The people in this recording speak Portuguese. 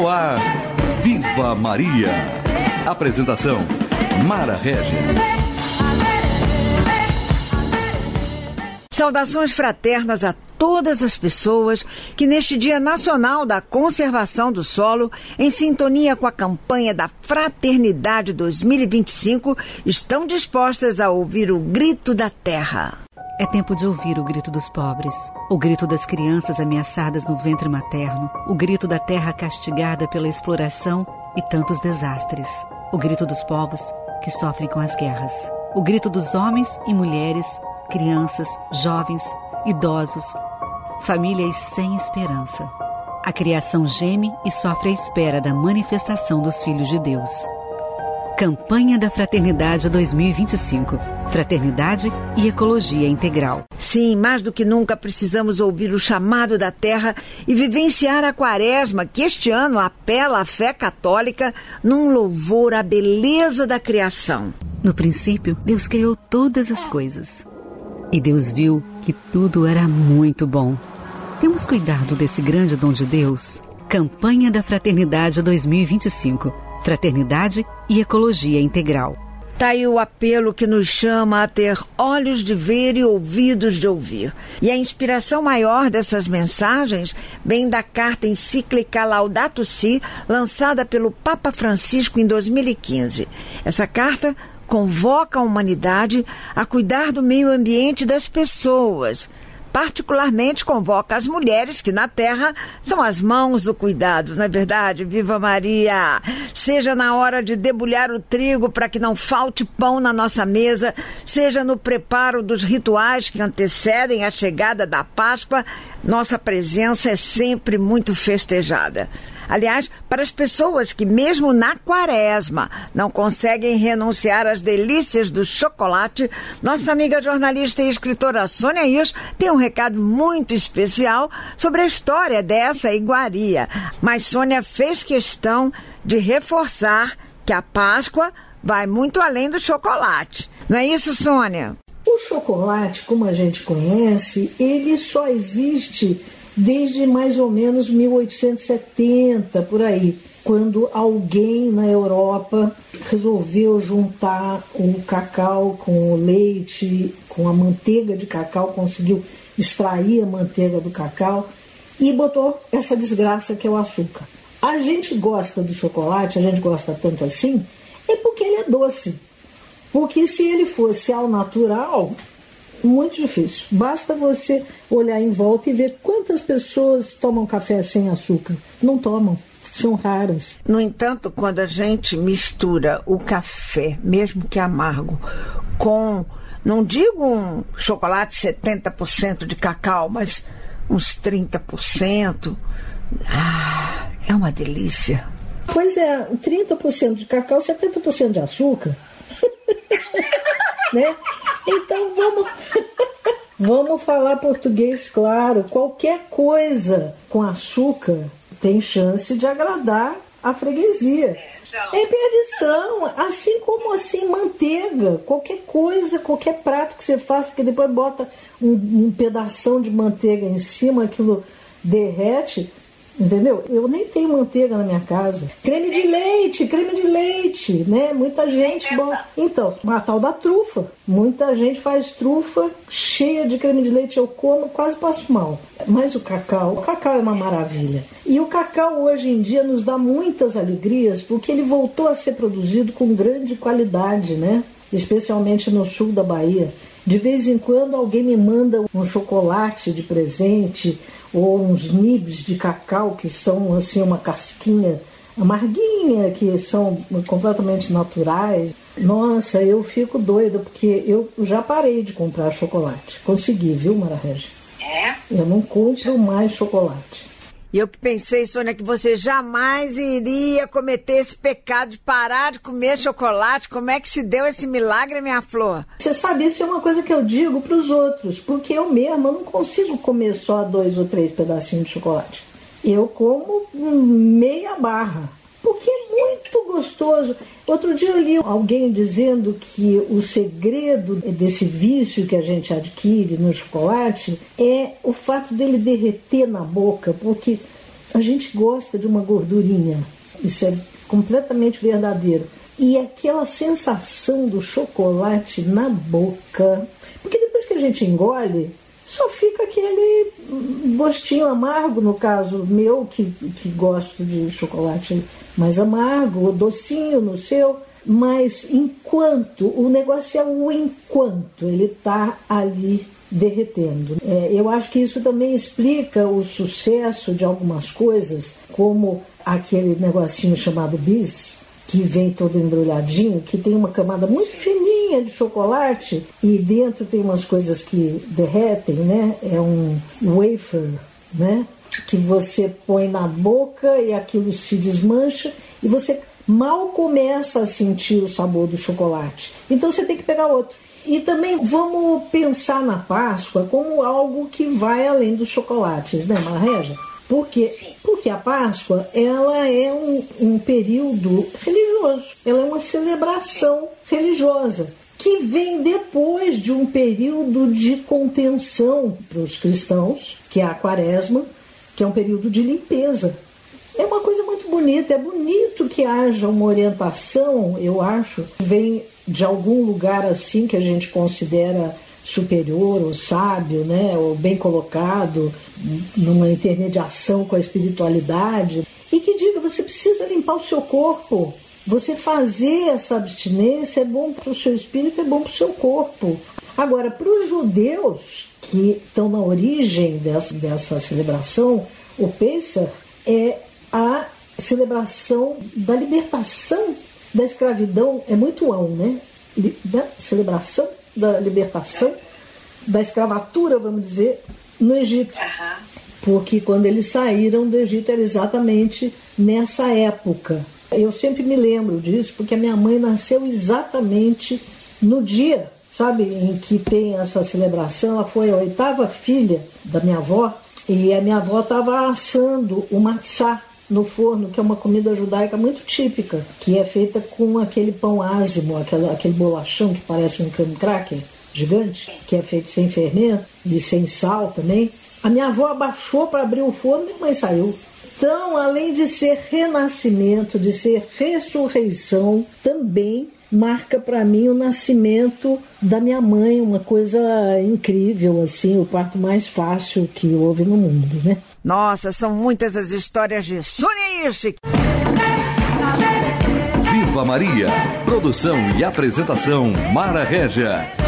No ar, Viva Maria. Apresentação, Mara Regis. Saudações fraternas a todas as pessoas que neste Dia Nacional da Conservação do Solo, em sintonia com a campanha da Fraternidade 2025, estão dispostas a ouvir o grito da terra. É tempo de ouvir o grito dos pobres, o grito das crianças ameaçadas no ventre materno, o grito da terra castigada pela exploração e tantos desastres, o grito dos povos que sofrem com as guerras, o grito dos homens e mulheres, crianças, jovens, idosos, famílias sem esperança. A criação geme e sofre à espera da manifestação dos filhos de Deus. Campanha da Fraternidade 2025. Fraternidade e Ecologia Integral. Sim, mais do que nunca precisamos ouvir o chamado da terra e vivenciar a Quaresma, que este ano apela à fé católica num louvor à beleza da criação. No princípio, Deus criou todas as coisas. E Deus viu que tudo era muito bom. Temos cuidado desse grande dom de Deus? Campanha da Fraternidade 2025. Fraternidade e Ecologia Integral. Tá aí o apelo que nos chama a ter olhos de ver e ouvidos de ouvir. E a inspiração maior dessas mensagens vem da carta encíclica Laudato Si, lançada pelo Papa Francisco em 2015. Essa carta convoca a humanidade a cuidar do meio ambiente das pessoas. Particularmente convoca as mulheres que na terra são as mãos do cuidado, não é verdade? Viva Maria! Seja na hora de debulhar o trigo para que não falte pão na nossa mesa, seja no preparo dos rituais que antecedem a chegada da Páscoa, nossa presença é sempre muito festejada. Aliás, para as pessoas que mesmo na Quaresma não conseguem renunciar às delícias do chocolate, nossa amiga jornalista e escritora Sônia Hirsch tem um recado muito especial sobre a história dessa iguaria. Mas Sônia fez questão de reforçar que a Páscoa vai muito além do chocolate. Não é isso, Sônia? O chocolate, como a gente conhece, ele só existe desde mais ou menos 1870, por aí, quando alguém na Europa resolveu juntar o cacau com o leite, com a manteiga de cacau, conseguiu extrair a manteiga do cacau e botou essa desgraça que é o açúcar. A gente gosta do chocolate, a gente gosta tanto assim, é porque ele é doce. Porque se ele fosse ao natural, muito difícil. Basta você olhar em volta e ver quantas pessoas tomam café sem açúcar. Não tomam. São raras. No entanto, quando a gente mistura o café, mesmo que amargo, com, não digo um chocolate 70% de cacau, mas uns 30%, é uma delícia. Pois é, 30% de cacau, 70% de açúcar. Né? Então vamos falar português claro. Qualquer coisa com açúcar tem chance de agradar a freguesia. É perdição, assim como assim manteiga. Qualquer coisa, qualquer prato que você faça, que depois bota um pedação de manteiga em cima, aquilo derrete. Entendeu? Eu nem tenho manteiga na minha casa. Creme de leite, né? Muita gente... Bom, então, a tal da trufa. Muita gente faz trufa cheia de creme de leite. Eu como, quase passo mal. Mas o cacau é uma maravilha. E o cacau hoje em dia nos dá muitas alegrias porque ele voltou a ser produzido com grande qualidade, né? Especialmente no sul da Bahia. De vez em quando alguém me manda um chocolate de presente ou uns nibs de cacau que são assim uma casquinha amarguinha, que são completamente naturais. Nossa, eu fico doida porque eu já parei de comprar chocolate. Consegui, viu, Mara Regis? Eu não compro mais chocolate. E eu que pensei, Sônia, que você jamais iria cometer esse pecado de parar de comer chocolate. Como é que se deu esse milagre, minha flor? Você sabe, isso é uma coisa que eu digo para os outros, porque eu mesma não consigo comer só 2 ou 3 pedacinhos de chocolate. Eu como meia barra, porque é muito gostoso. Outro dia eu li alguém dizendo que o segredo desse vício que a gente adquire no chocolate é o fato dele derreter na boca, porque A gente gosta de uma gordurinha, isso é completamente verdadeiro. E aquela sensação do chocolate na boca, porque depois que a gente engole, só fica aquele gostinho amargo, no caso meu, que gosto de chocolate mais amargo, docinho no seu, mas enquanto, o negócio é o enquanto ele está ali derretendo. Eu acho que isso também explica o sucesso de algumas coisas, como aquele negocinho chamado bis, que vem todo embrulhadinho, que tem uma camada muito fininha de chocolate e dentro tem umas coisas que derretem, né? É um wafer, né? Que você põe na boca e aquilo se desmancha e você mal começa a sentir o sabor do chocolate. Então você tem que pegar outro. E também vamos pensar na Páscoa como algo que vai além dos chocolates, né, Mara Régia? Porque a Páscoa, ela é um período religioso, ela é uma celebração religiosa, que vem depois de um período de contenção para os cristãos, que é a Quaresma, que é um período de limpeza. É uma coisa muito bonita, é bonito que haja uma orientação, eu acho, que vem de algum lugar assim que a gente considera superior ou sábio, né, ou bem colocado, numa intermediação com a espiritualidade, e que diga, você precisa limpar o seu corpo, você fazer essa abstinência é bom para o seu espírito, é bom para o seu corpo. Agora, para os judeus que estão na origem dessa celebração, o Pêssar é a celebração da libertação da escravidão, é muito ão, né? Da celebração da libertação da escravatura, vamos dizer, no Egito. Porque quando eles saíram do Egito era exatamente nessa época. Eu sempre me lembro disso, porque a minha mãe nasceu exatamente no dia, sabe, em que tem essa celebração. Ela foi a 8ª filha da minha avó, e a minha avó estava assando o matzá no forno, que é uma comida judaica muito típica, que é feita com aquele pão ázimo, aquele bolachão que parece um creme cracker gigante, que é feito sem fermento e sem sal também. A minha avó abaixou para abrir o forno e minha mãe saiu. Então, além de ser renascimento, de ser ressurreição, também marca para mim o nascimento da minha mãe, uma coisa incrível, assim, o parto mais fácil que houve no mundo, né? Nossa, são muitas as histórias de Sônia Hirsch. Viva Maria! Produção e apresentação Mara Régia.